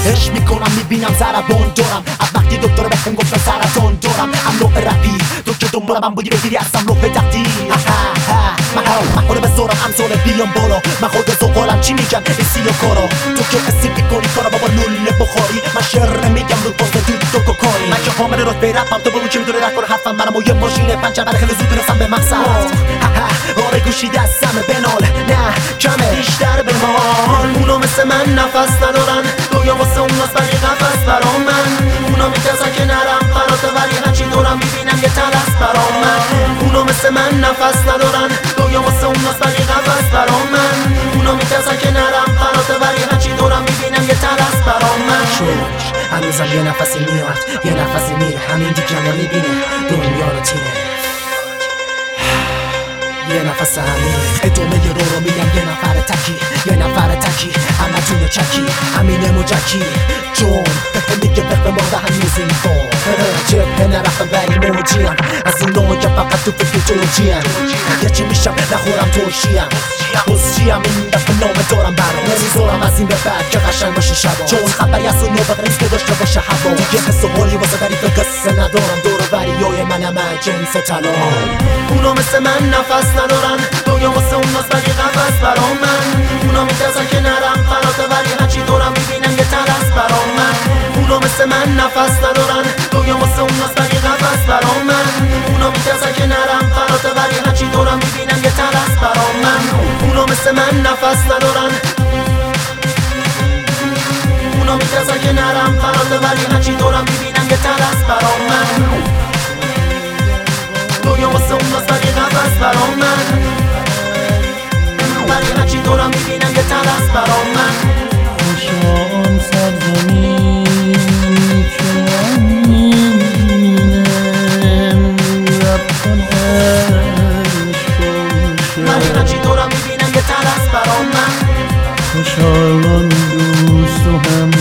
عشق میکنم میبینم ضربان دارم از وقتی دکتر بهم گفتن سرطان دارم هم نوع رپی تو که دنبالم بودی بگیری اصلا روح تقدیر من حالا بذارم امثال بیام بالا من خود زغالم چی میگم اسی و کارا تو که اسیب میکنی کارا بابا لوله بخاری من شعر میگم رو پاست تو کوکاری من که حامل رتبه رپم تو بگو که میدونه رک حرفم منم و یه ماشین پنچر برای خیلی زود برسم به مقصد آره گوشی دستمه بنال نه کمه بیشتر بمال اونا مثل من نفس ندارن دویا واسه اون ناس بقی قفص برا من اونا میترسن که نرم فراته ولی هرچی دورم میبینم یه تلس برا من اونا مثل من نفس ندارن دویا واسه اون ناس بقی قفص برا من اونا میترسن که نرم فراته ولی هرچی دورم میبینم یه تلس برا من هنوزم یه نفسی میاد یه نفسی میره همین دیگه نمیبینه دنیا رو تیره یه نفس همین ادامه رو میگم یه نفر تکی همه تونه چکی همینه مجکی جون بهم میگه بخم مرده هنوز این کن جبه نرفتم بری موجیم از اونا که فقط تو فکر جوجیم یه چی میشم نخورم ترشیم بزجیم این دفعه نامه دارم برام نمیذارم از این به بعد که قشنگ باشه شبا چون خبری از اون نوبت نیست که داشته باشه هوا دیگه حس و حالی واسه دریف قصه ندارم دور و بریای منم جنس طلا اونا مثل من نفس ندارن دویا واسه اون ناس بقی قفص برا من اونا میترسن که نرم فراته ولی هرچی دورم میبینم یه تلس برا من اونا مثل من نفس ندارن دویا واسه اون ناس بقی قفص برا من اونا میترسن که نرم فراته ولی هرچی دورم میبینم یه تلس برا من اونا مثل من نفس ندارن اونا میترسن که نرم فراته ولی هرچی دورم میبینم یه تلس برا من دویا واسه اون ناس بقی قفص برا من ولی هرچی دورم میبینم یه تلس برا من خوشان سرزمین که امینم رب کن ولی هرچی دورم میبینم یه تلس برا من خوشحالان دوست و هم